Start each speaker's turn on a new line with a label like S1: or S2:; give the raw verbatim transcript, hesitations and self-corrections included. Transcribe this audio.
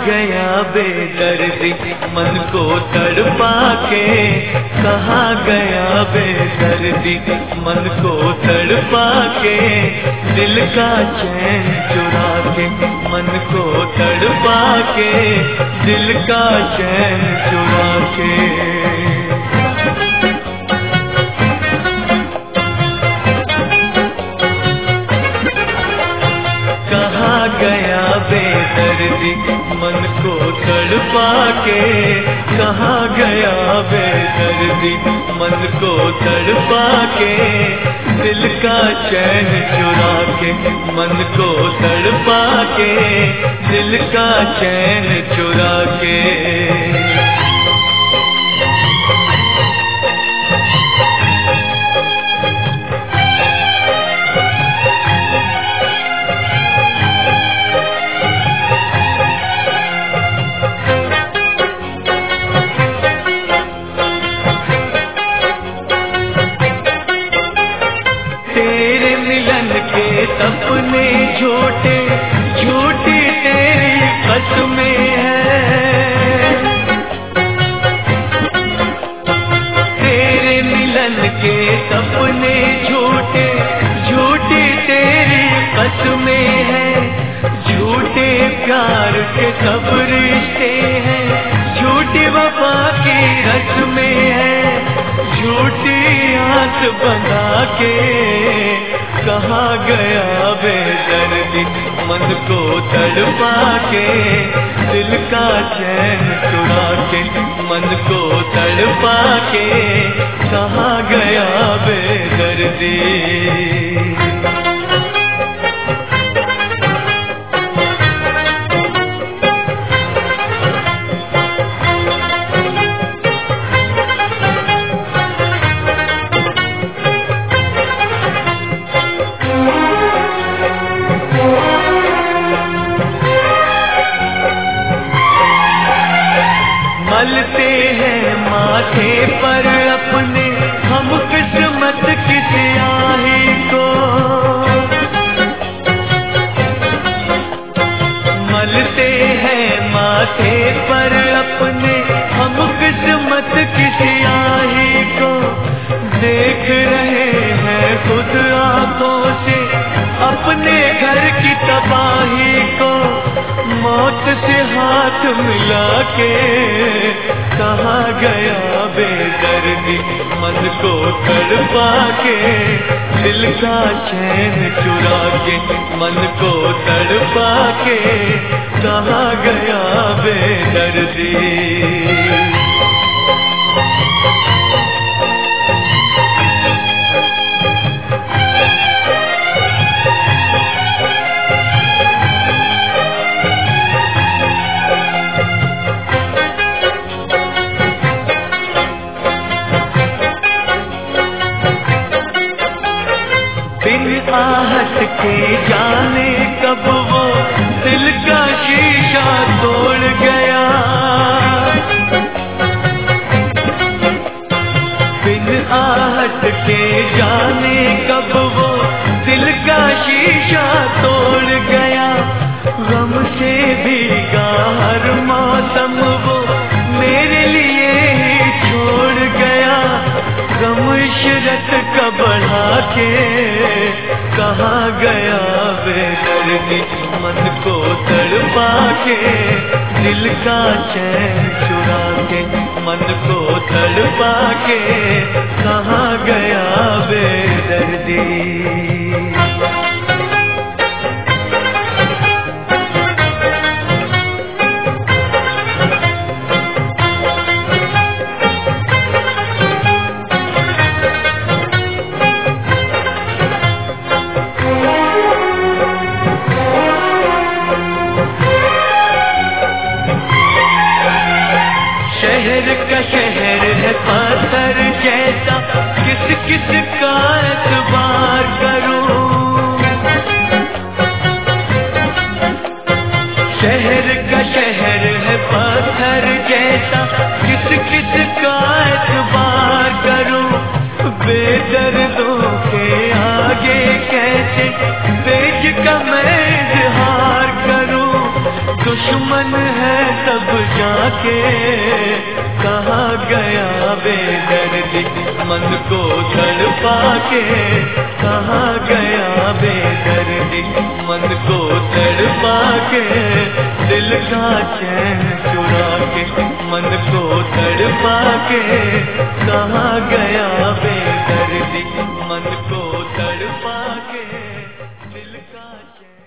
S1: गया बेदर्दी मन को तड़पा के, कहाँ गया बेदर्दी मन को तड़पा के, दिल का चैन चुरा के, मन को तड़पा के, दिल का चैन चुरा के। कहाँ गया बेदर्दी मन को तड़पा के, कहाँ गया बेदर्दी मन को तड़पा के, दिल का चैन चुरा के, मन को तड़पा के, दिल का चैन चुरा के। तेरे मिलन के सपने झूठे, झूठी तेरी कसमें है। तेरे मिलन के सपने झूठे, झूठी तेरी कसमें है। झूठे प्यार के सब रिश्ते हैं, झूठी वफा की रस्में है। झूठी आस बना के, कहाँ गया बेदर्दी मन को तड़पा के, दिल का चैन चुरा के, मन को तड़पा के, कहाँ गया बेदर्दी। मलते हैं माथे पर अपने हम किस्मत की स्याही को, मलते हैं माथे पर अपने हम किस्मत की स्याही को। देख रहे हैं खुद आंखों से अपने घर की तबाही को। मौत से हाथ मिला के, कहाँ गया बेदर्दी मन को तड़पा के, दिल का चैन चुरा के, मन को तड़पा के, कहाँ गया बेदर्दी। बिन आहट के जाने कब वो दिल का शीशा तोड़ गया। बिन आहट के जाने कब वो दिल का शीशा तोड़ गया। गम से भीगा हर मौसम वो मेरे लिए ही छोड़ गया। गम इशरत का बढ़ा के, कहाँ गया बेदर्दी मन को तड़पा के, दिल का चैन चुरा के, मन को तड़पा के, कहाँ गया बेदर्दी। शहर का शहर है पत्थर जैसा, किस किस का एतबार करूं। शहर का शहर है पत्थर जैसा, किस किस का एतबार करूं। बेदर्दों के आगे कैसे बेच का मैं इज़हार करूं। दुश्मन है कहाँ गया बेदर्दी मन को तड़पा के, कहाँ गया बेदर्दी मन को तड़पा के, दिल का चैन चुरा के मन को तड़पा के, कहाँ गया बेदर्दी मन को तड़पा के, दिल का चैन